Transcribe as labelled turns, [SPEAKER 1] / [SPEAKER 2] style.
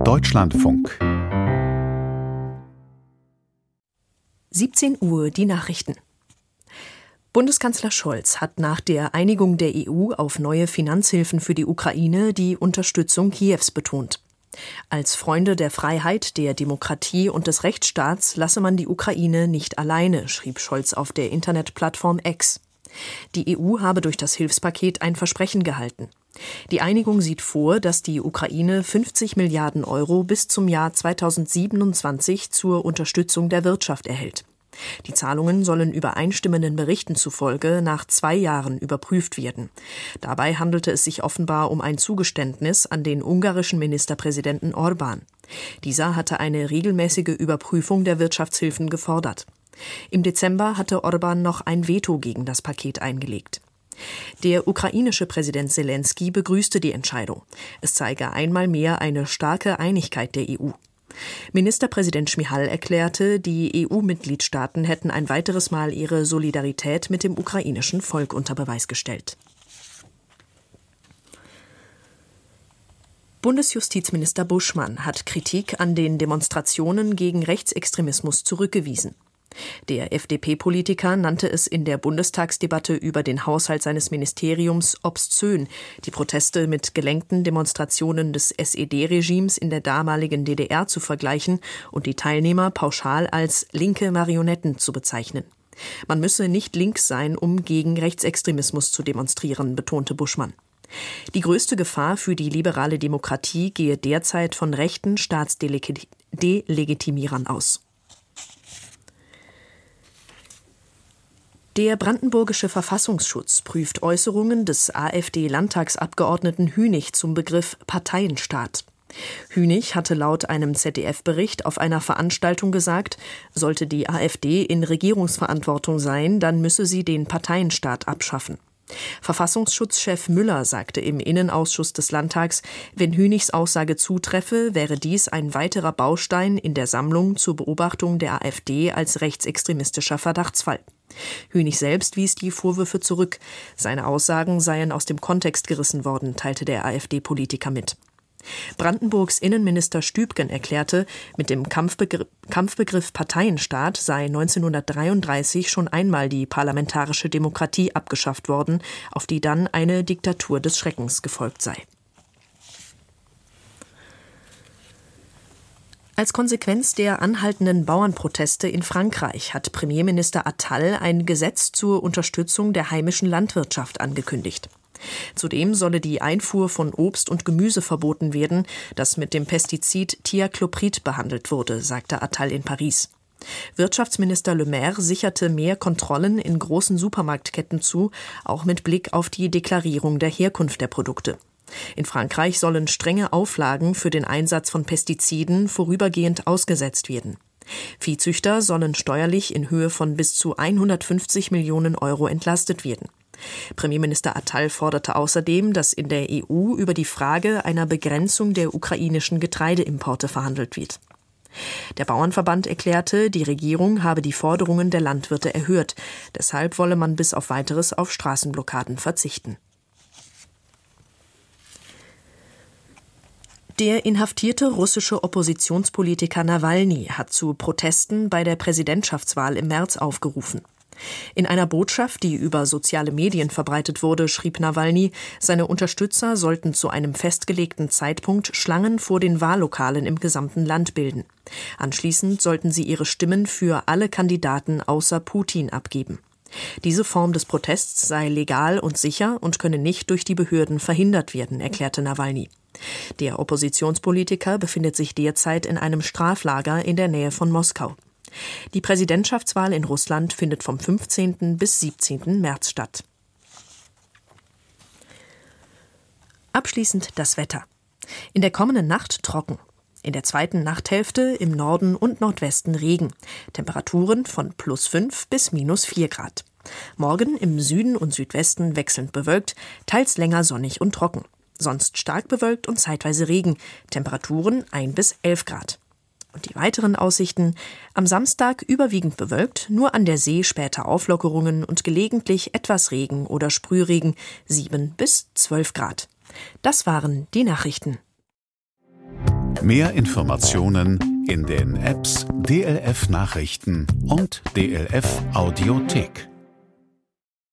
[SPEAKER 1] Deutschlandfunk.
[SPEAKER 2] 17 Uhr die Nachrichten. Bundeskanzler Scholz hat nach der Einigung der EU auf neue Finanzhilfen für die Ukraine die Unterstützung Kiews betont. Als Freunde der Freiheit, der Demokratie und des Rechtsstaats lasse man die Ukraine nicht alleine, schrieb Scholz auf der Internetplattform X. Die EU habe durch das Hilfspaket ein Versprechen gehalten. Die Einigung sieht vor, dass die Ukraine 50 Milliarden Euro bis zum Jahr 2027 zur Unterstützung der Wirtschaft erhält. Die Zahlungen sollen übereinstimmenden Berichten zufolge nach 2 Jahren überprüft werden. Dabei handelte es sich offenbar um ein Zugeständnis an den ungarischen Ministerpräsidenten Orbán. Dieser hatte eine regelmäßige Überprüfung der Wirtschaftshilfen gefordert. Im Dezember hatte Orbán noch ein Veto gegen das Paket eingelegt. Der ukrainische Präsident Selenskyj begrüßte die Entscheidung. Es zeige einmal mehr eine starke Einigkeit der EU. Ministerpräsident Šmyhal erklärte, die EU-Mitgliedstaaten hätten ein weiteres Mal ihre Solidarität mit dem ukrainischen Volk unter Beweis gestellt. Bundesjustizminister Buschmann hat Kritik an den Demonstrationen gegen Rechtsextremismus zurückgewiesen. Der FDP-Politiker nannte es in der Bundestagsdebatte über den Haushalt seines Ministeriums obszön, die Proteste mit gelenkten Demonstrationen des SED-Regimes in der damaligen DDR zu vergleichen und die Teilnehmer pauschal als linke Marionetten zu bezeichnen. Man müsse nicht links sein, um gegen Rechtsextremismus zu demonstrieren, betonte Buschmann. Die größte Gefahr für die liberale Demokratie gehe derzeit von rechten Staatsdelegitimierern aus. Der brandenburgische Verfassungsschutz prüft Äußerungen des AfD-Landtagsabgeordneten Hünig zum Begriff Parteienstaat. Hünig hatte laut einem ZDF-Bericht auf einer Veranstaltung gesagt, sollte die AfD in Regierungsverantwortung sein, dann müsse sie den Parteienstaat abschaffen. Verfassungsschutzchef Müller sagte im Innenausschuss des Landtags, wenn Hünigs Aussage zutreffe, wäre dies ein weiterer Baustein in der Sammlung zur Beobachtung der AfD als rechtsextremistischer Verdachtsfall. Hünig selbst wies die Vorwürfe zurück. Seine Aussagen seien aus dem Kontext gerissen worden, teilte der AfD-Politiker mit. Brandenburgs Innenminister Stübgen erklärte, mit dem Kampfbegriff Parteienstaat sei 1933 schon einmal die parlamentarische Demokratie abgeschafft worden, auf die dann eine Diktatur des Schreckens gefolgt sei. Als Konsequenz der anhaltenden Bauernproteste in Frankreich hat Premierminister Attal ein Gesetz zur Unterstützung der heimischen Landwirtschaft angekündigt. Zudem solle die Einfuhr von Obst und Gemüse verboten werden, das mit dem Pestizid Thiacloprid behandelt wurde, sagte Attal in Paris. Wirtschaftsminister Le Maire sicherte mehr Kontrollen in großen Supermarktketten zu, auch mit Blick auf die Deklarierung der Herkunft der Produkte. In Frankreich sollen strenge Auflagen für den Einsatz von Pestiziden vorübergehend ausgesetzt werden. Viehzüchter sollen steuerlich in Höhe von bis zu 150 Millionen Euro entlastet werden. Premierminister Attal forderte außerdem, dass in der EU über die Frage einer Begrenzung der ukrainischen Getreideimporte verhandelt wird. Der Bauernverband erklärte, die Regierung habe die Forderungen der Landwirte erhört. Deshalb wolle man bis auf Weiteres auf Straßenblockaden verzichten. Der inhaftierte russische Oppositionspolitiker Nawalny hat zu Protesten bei der Präsidentschaftswahl im März aufgerufen. In einer Botschaft, die über soziale Medien verbreitet wurde, schrieb Nawalny, seine Unterstützer sollten zu einem festgelegten Zeitpunkt Schlangen vor den Wahllokalen im gesamten Land bilden. Anschließend sollten sie ihre Stimmen für alle Kandidaten außer Putin abgeben. Diese Form des Protests sei legal und sicher und könne nicht durch die Behörden verhindert werden, erklärte Nawalny. Der Oppositionspolitiker befindet sich derzeit in einem Straflager in der Nähe von Moskau. Die Präsidentschaftswahl in Russland findet vom 15. bis 17. März statt. Abschließend das Wetter. In der kommenden Nacht trocken. In der zweiten Nachthälfte im Norden und Nordwesten Regen. Temperaturen von +5 bis -4 Grad. Morgen im Süden und Südwesten wechselnd bewölkt, teils länger sonnig und trocken. Sonst stark bewölkt und zeitweise Regen. Temperaturen 1 bis 11 Grad. Und die weiteren Aussichten: am Samstag überwiegend bewölkt, nur an der See später Auflockerungen und gelegentlich etwas Regen oder Sprühregen, 7 bis 12 Grad. Das waren die Nachrichten.
[SPEAKER 1] Mehr Informationen in den Apps DLF Nachrichten und DLF Audiothek.